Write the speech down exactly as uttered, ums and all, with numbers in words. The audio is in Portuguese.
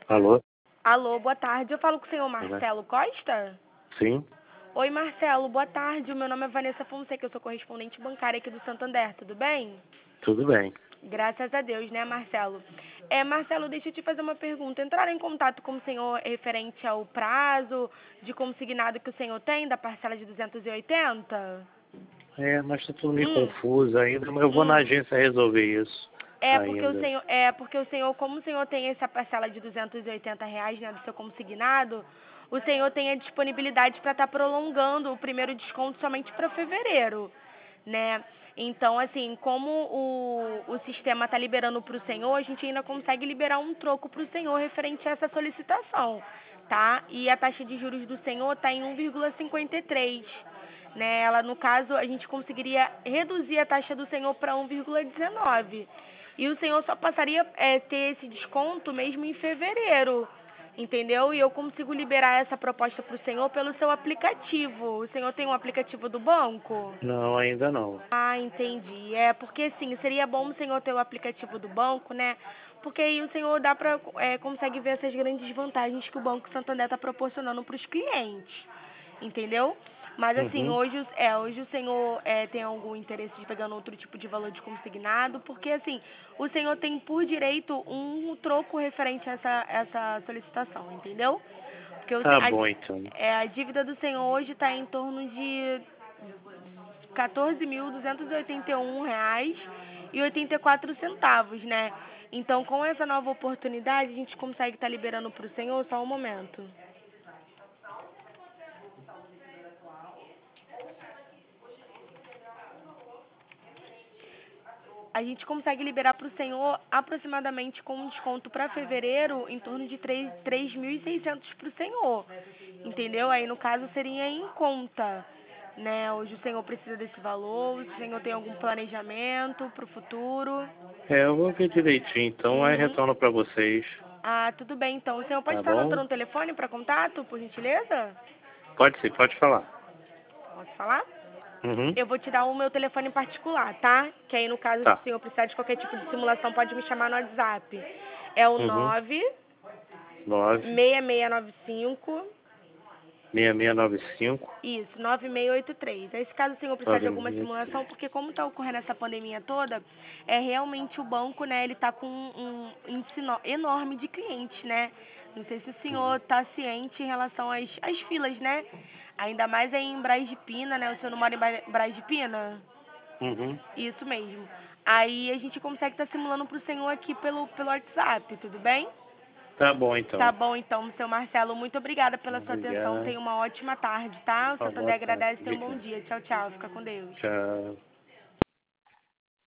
Alô? Alô, boa tarde. Eu falo com o senhor Tudo bem? Marcelo Costa? Sim, Oi, Marcelo, boa tarde. O meu nome é Vanessa Fonseca, eu sou correspondente bancária aqui do Santander, tudo bem? tudo bem. Graças a Deus, né, Marcelo? É, Marcelo, deixa eu te fazer uma pergunta. Entraram em contato com o senhor referente ao prazo de consignado que o senhor tem da parcela de duzentos e oitenta? É, mas tá tudo meio Hum, confuso ainda, mas eu vou na hum. agência resolver isso É porque o ainda. senhor, é porque o senhor, como o senhor tem essa parcela de duzentos e oitenta reais, né, do seu consignado, o senhor tem a disponibilidade para estar prolongando o primeiro desconto somente para fevereiro, né? Então, assim, como o, o sistema está liberando para o senhor, a gente ainda consegue liberar um troco para o senhor referente a essa solicitação, tá? E a taxa de juros do senhor está em um vírgula cinquenta e três, né? Ela, no caso, a gente conseguiria reduzir a taxa do senhor para um vírgula dezenove. E o senhor só passaria a é, ter esse desconto mesmo em fevereiro, entendeu? E eu consigo liberar essa proposta para o senhor pelo seu aplicativo. O senhor tem um aplicativo do banco? Não, ainda não. Ah, entendi. É porque sim, seria bom o senhor ter o aplicativo do banco, né? Porque aí o senhor dá pra, é, consegue ver essas grandes vantagens que o Banco Santander está proporcionando para os clientes, entendeu? Mas assim, Uhum. hoje, é, hoje o senhor é, tem algum interesse de pegar outro tipo de valor de consignado? Porque assim, o senhor tem por direito um troco referente a essa, essa solicitação, entendeu? Porque o, se- Tá a, bom, então. é, a dívida do senhor hoje está em torno de quatorze mil duzentos e oitenta e um reais e oitenta e quatro centavos, né? Então, com essa nova oportunidade, a gente consegue estar liberando para o senhor só um momento. A gente consegue liberar para o senhor aproximadamente com um desconto para fevereiro em torno de três mil e seiscentos para o senhor, entendeu? Aí, no caso, seria em conta, né? Hoje o senhor precisa desse valor, o senhor tem algum planejamento para o futuro? É, eu vou ver direitinho, então aí Uhum. retorno pra vocês, Ah, tudo bem, então. O senhor pode tá estar bom? anotando um telefone para contato, por gentileza? Pode ser, pode falar. Posso falar? Uhum. Eu vou te dar o meu telefone particular, tá? Que aí, no caso, se o Tá. senhor precisar de qualquer tipo de simulação, pode me chamar no WhatsApp. É o Uhum. nove Nove seis seis nove cinco, seis seis nove cinco isso, nove seis oito três. Aí, se caso o senhor precisar de nove alguma seis simulação, três. porque como está ocorrendo essa pandemia toda, é realmente o banco, né, ele tá com um índice no- enorme de clientes, né? Não sei se o senhor Uhum. está ciente em relação às, às filas, né? Ainda mais aí em Braz de Pina, né? O senhor não mora em Bra- Braz de Pina? Uhum. Isso mesmo. Aí a gente consegue estar simulando para o senhor aqui pelo, pelo WhatsApp, tudo bem? Tá bom, Tá então. bom, então, seu Marcelo. Muito obrigada pela sua atenção. Obrigado. Tenha uma ótima tarde, tá? O Uma boa Santander tarde. agradece. Tenha um bom Obrigado. dia. Tchau, tchau. Fica com Deus. Tchau.